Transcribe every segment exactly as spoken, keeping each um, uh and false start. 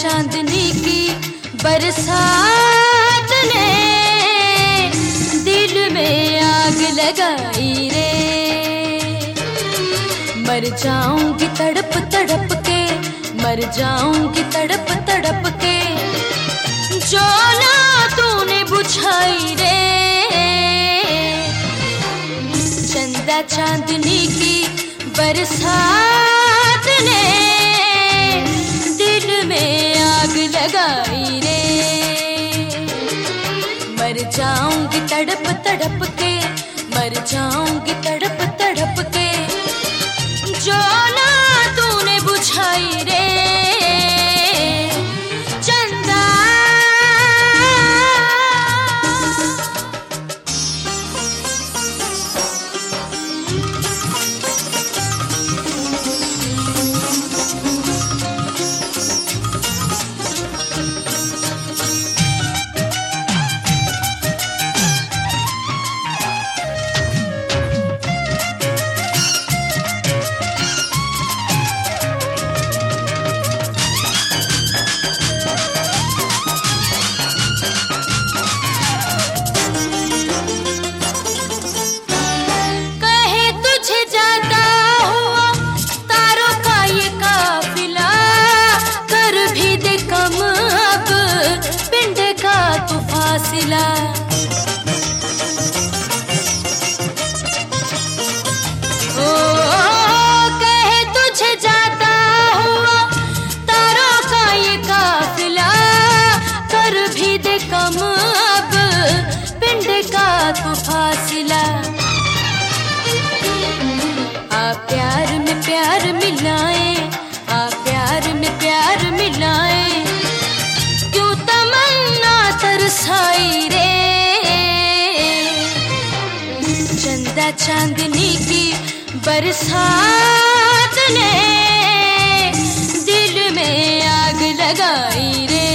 चांदनी की बरसात ने दिल में आग लगाई रे। मर जाऊंगी तड़प तड़प के, मर जाऊंगी तड़प तड़प के, जो ना तूने बुझाई रे। चंदा चांदनी की बरसात ने दिल में आग लगाई रे। मर जाऊंगी तड़प तड़प के, मर जाऊंगी तड़प तड़प के, जो ना तूने बुझाई रे। चंदा फासिला। ओ, कहे तुझे जाता हुआ तारों का ये काफिला, कर भी दे कम अब पिंड का तू फासिला। आ प्यार में प्यार मिलाए, आ प्यार में प्यार मिलाए, तरसाई रे। चंदा चांदनी की बरसात ने दिल में आग लगाई रे।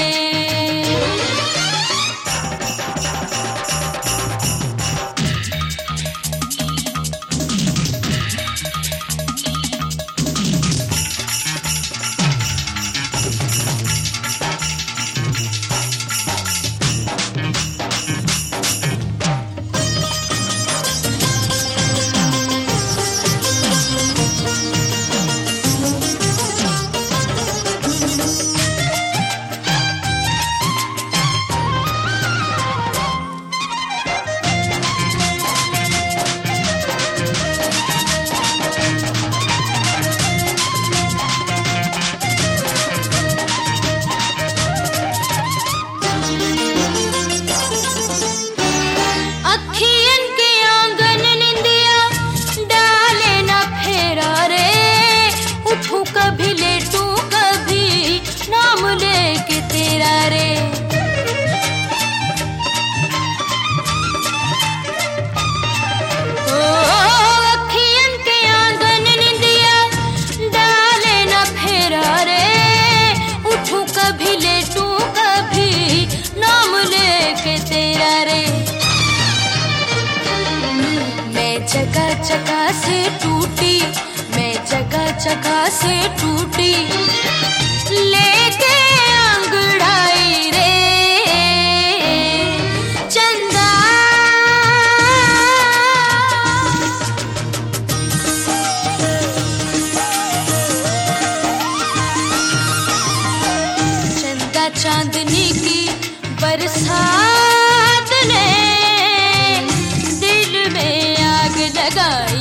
कभी लेटू कभी नाम लेके तेरा रे। ओ अखियन के आंगन निंदिया डाले ना फेरा रे। उठू कभी लेटू कभी नाम लेके तेरा रे। मैं जगह जगह से टूटी, मैं जगह जगह से टूटी, लेके अंगड़ाई रे। चंदा चंदा चांदनी की बरसात ने दिल में आग लगाई।